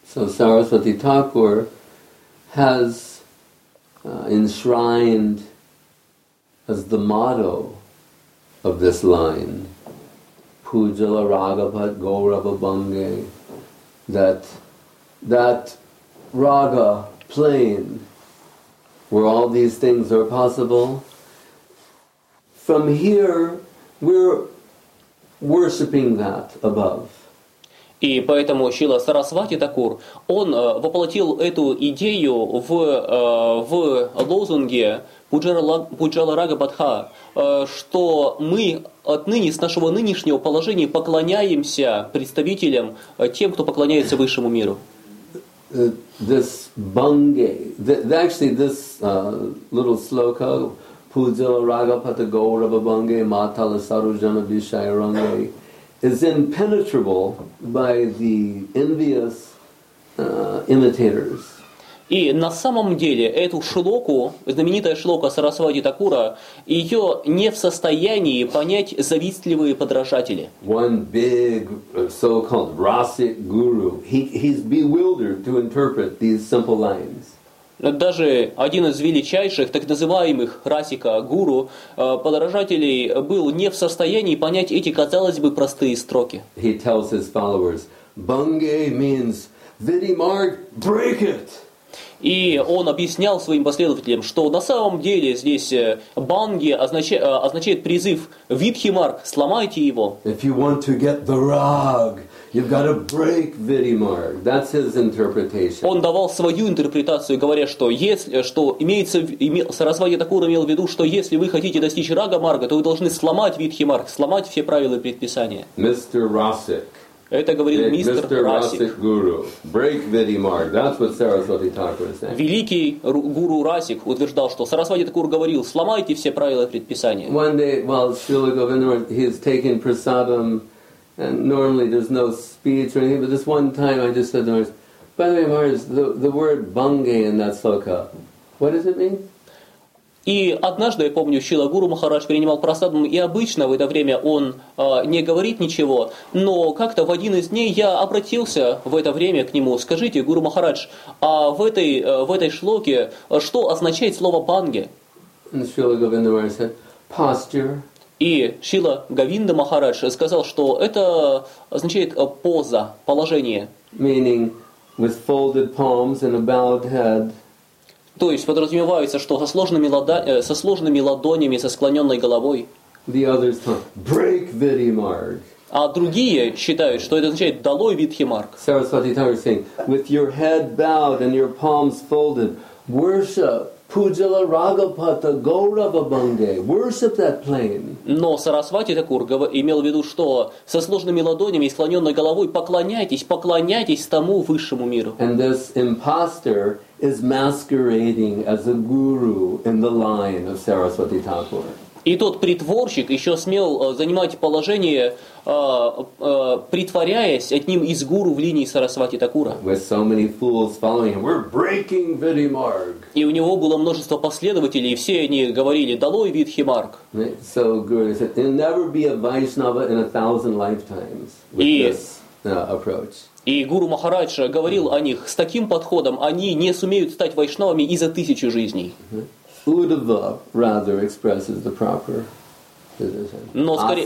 So Saraswati Thakur has enshrined as the motto of this line, Pujala Ragapat Gaurava Bange, that raga plane where all these things are possible. From here, we're worshipping that above. И поэтому Шрила Сарасвати Такур, он воплотил эту идею в лозунге Пуджала Рага Бадха, что мы отныне, с нашего нынешнего положения, поклоняемся представителям, тем, кто поклоняется высшему миру. This Bange, actually this little sloka, Pujala Raga Pata Gaurava Bange Matala Sarujana Vishayarange, is impenetrable by the envious imitators. И на самом деле эту шлоку, знаменитая шлока Сарасвати Такура, ее не в состоянии понять завистливые подражатели. One big so-called Rasik guru, he's bewildered to interpret these simple lines. Даже один из величайших, так называемых расика гуру, подражателей, был не в состоянии понять эти, казалось бы, простые строки. He tells his followers, Bange means Vidimarg, break it. И он объяснял своим последователям, что на самом деле здесь банги означает призыв Видхимарг, сломайте его. If you want to get the rag, you've got to break Vidimarg. That's his interpretation. Он давал свою интерпретацию, говоря, что Сарасвати Такур имел в виду, что если вы хотите достичь рага марга, то вы должны сломать Видхимарг, сломать все правила и предписания. Mr. Rasik. Это говорил мистер Расик. Великий гуру Расик утверждал, что Сарасвати Такур говорил, сломайте все правила и предписания. One day, while Srila Govindara, he's taking prasadam, and normally there's no speech or anything, but this one time I just said to Maharaj, by the way, Maharaj, the word Bange in that sloka, what does it mean? И однажды, я помню, Шрила Гуру Махарадж принимал прасадам, и обычно в это время он не говорит ничего, но как-то в один из дней я обратился в это время к нему: скажите, Гуру Махарадж, а в этой шлоке что означает слово банге? И Шрила Говинда Махарадж сказал, что это означает поза, положение. Meaning, with folded palms and a bowed head. То есть подразумевается, что со сложными ладонями, со склоненной головой. The others talk, break Vidimarg. А другие считают, что это означает «долой Видхимарг». Saraswati Thakur is saying, with your head bowed and your palms folded, worship Pujala Ragapata Gaurava Bange. Worship that plane. Но Сарасвати Такур имел в виду, что со сложными ладонями и склоненной головой поклоняйтесь тому высшему миру. And this imposter is masquerading as a guru in the line of Saraswati Thakur. И тот притворщик еще смел занимать положение, притворяясь одним из гуру в линии Сарасвати Такура. With so many fools following him, we're breaking Vidimarg. И у него было множество последователей, и все они говорили «долой Видхимарг». So Guru said, there'll never be a Vaishnava in 1,000 lifetimes with this approach. И Гуру Махарадж говорил о них: с таким подходом они не сумеют стать вайшнавами и за 1000 жизней. Uddhava rather expresses the proper Но скорее...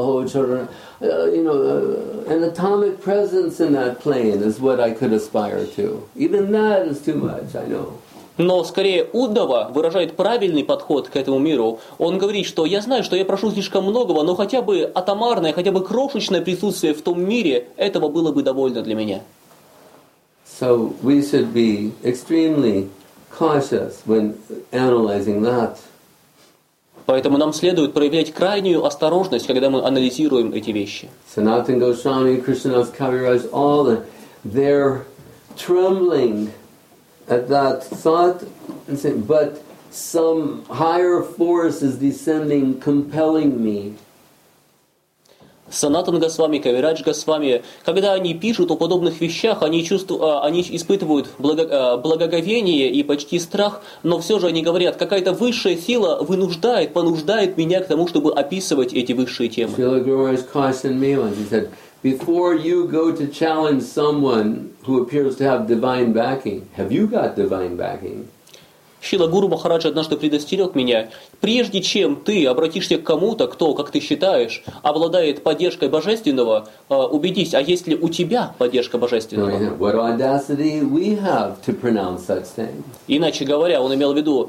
an atomic presence in that plane is what I could aspire to. Even that is too much, I know. Но скорее Уддава выражает правильный подход к этому миру. Он говорит, что я знаю, что я прошу слишком многого, но хотя бы атомарное, хотя бы крошечное присутствие в том мире, этого было бы довольно для меня. So we should be extremely cautious when analyzing that. Поэтому нам следует проявлять крайнюю осторожность, когда мы анализируем эти вещи. Sanatana Goswami, Krishnadas Kaviraj, all they're trembling at that thought and saying, but some higher force is descending, compelling me. Санатан Госвами, Кавирадж Госвами, когда они пишут о подобных вещах, они испытывают благоговение и почти страх, но все же они говорят, какая-то высшая сила понуждает меня к тому, чтобы описывать эти высшие темы. Srila Guru Maharaj cautioned me once. He said, before you go to challenge someone who appears to have divine backing, have you got divine backing? Шрила Гуру Махарадж однажды предостерег меня, прежде чем ты обратишься к кому-то, кто, как ты считаешь, обладает поддержкой Божественного, убедись, а есть ли у тебя поддержка Божественного? What audacity we have to pronounce such things. Иначе говоря, он имел в виду,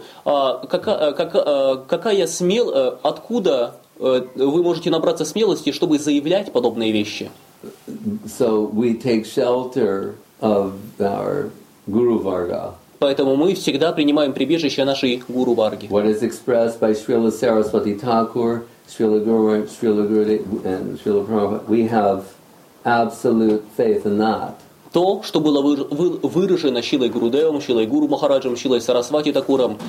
откуда вы можете набраться смелости, чтобы заявлять подобные вещи. So we take shelter of our Guru Varga. Поэтому мы всегда принимаем прибежище нашей Гуру Варги. What is expressed by Srila Saraswati Thakur, Srila Guru, Srila Gurudev, and Srila Prabhupada, we have absolute faith in that. То, что было выражено Шрилой Гурудевом, Шрилой Гуру Махараджем, Шрилой Сарасвати Такуром,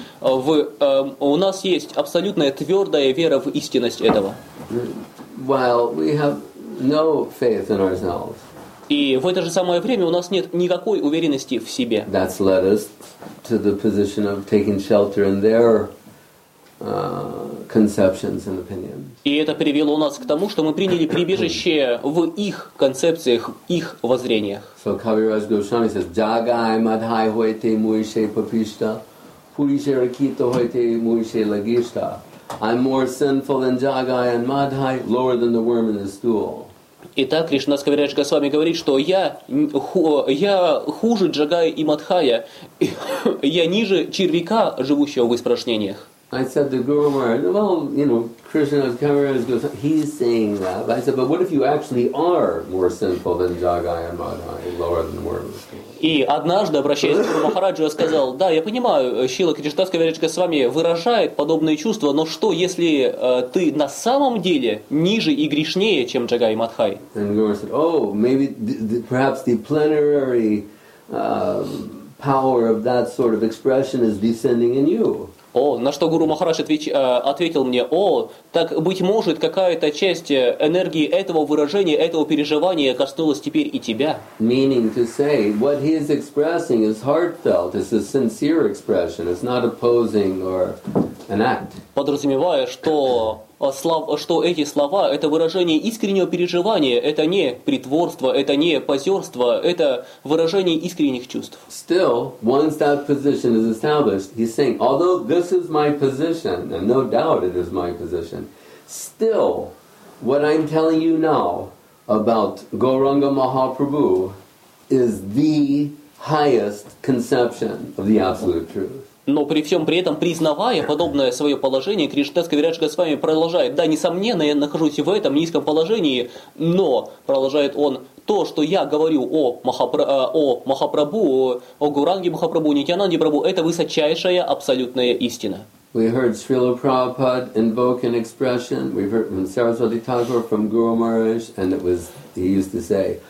у нас есть абсолютная твердая вера в истинность этого. While we have no faith in ourselves. И в это же самое время у нас нет никакой уверенности в себе. That's led us to the position of taking shelter in their conceptions and opinions. И это привело нас к тому, что мы приняли прибежище в их концепциях, их воззрениях. So Kaviraj Goswami says, Jagai madhai hoite muishe papishta, purishe rakita hoite muishe lagishta. I'm more sinful than Jagai and Madhai, lower than the worm in the stool. Итак, Кришнадас Кавирадж Госвами говорит, что я хуже Джагая и Мадхая, я ниже червяка, живущего в испражнениях. I said to Guru Maharaj, well, Krishnadas Kaviraj Goswami, he's saying that. But I said, but what if you actually are more sinful than Jagai and Madhai, lower than the worm in the stool? И однажды, обращаясь к Гуру Махараджу, я сказал, да, я понимаю, Шрила Кришнадас Кавирадж Госвами выражает подобные чувства, но что, если ты на самом деле ниже и грешнее, чем Джагай и Мадхай? And Guru said, oh, maybe perhaps the plenary power of that sort of expression is descending in you. На что Гуру Махарадж ответил мне, так, быть может, какая-то часть энергии этого выражения, этого переживания коснулась теперь и тебя. Meaning to say, what he is expressing is heartfelt, it's a sincere expression, it's not opposing or an act. Подразумевая, что эти слова – это выражение искреннего переживания, это не притворство, это не позерство, это выражение искренних чувств. Still, once that position is established, he's saying, although this is my position, and no doubt it is my position, still, what I'm telling you now about Gauranga Mahaprabhu is the highest conception of the absolute truth. Но при всем при этом, признавая подобное свое положение, Кришнадас Кавирадж Госвами продолжает, да, несомненно, я нахожусь в этом низком положении, но, продолжает он, то, что я говорю о Махапрабху, о Гауранге Махапрабху, Нитьянанде Прабху, это высочайшая абсолютная истина. We heard Srila Prabhupada invoke an expression, we've heard from Saraswati Thakur, from Guru Maharaj, and he used to say,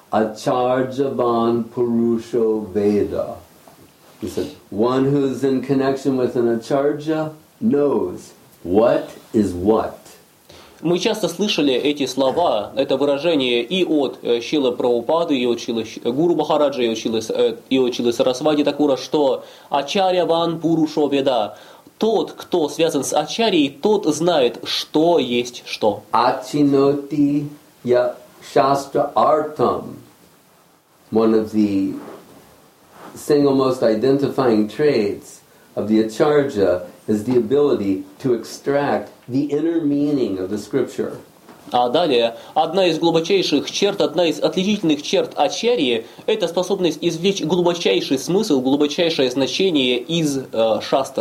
Acharyavan Purusho Veda. He said, one who's in connection with an acharya knows what is what. Мы часто слышали эти слова, это выражение и от Шрилы Прабхупады, и от Шрилы Гуру Махараджа, и от Шрилы Сарасвати Такура, что Ачарьяван Пурушо Веда. Тот, кто связан с Ачарьей, тот знает, что есть что. Achinoti ya shastra artam. One of the single most identifying traits of the acharya is the ability to extract the inner meaning of the scripture. А далее, одна из глубочайших черт, одна из отличительных черт ачарьи – это способность извлечь глубочайший смысл, глубочайшее значение из шастр.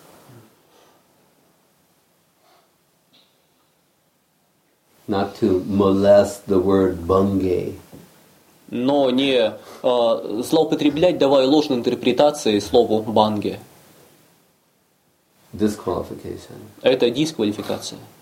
Not to molest the word Bhange. Но не злоупотреблять, давая ложные интерпретации слову банге. Disqualification. Это дисквалификация.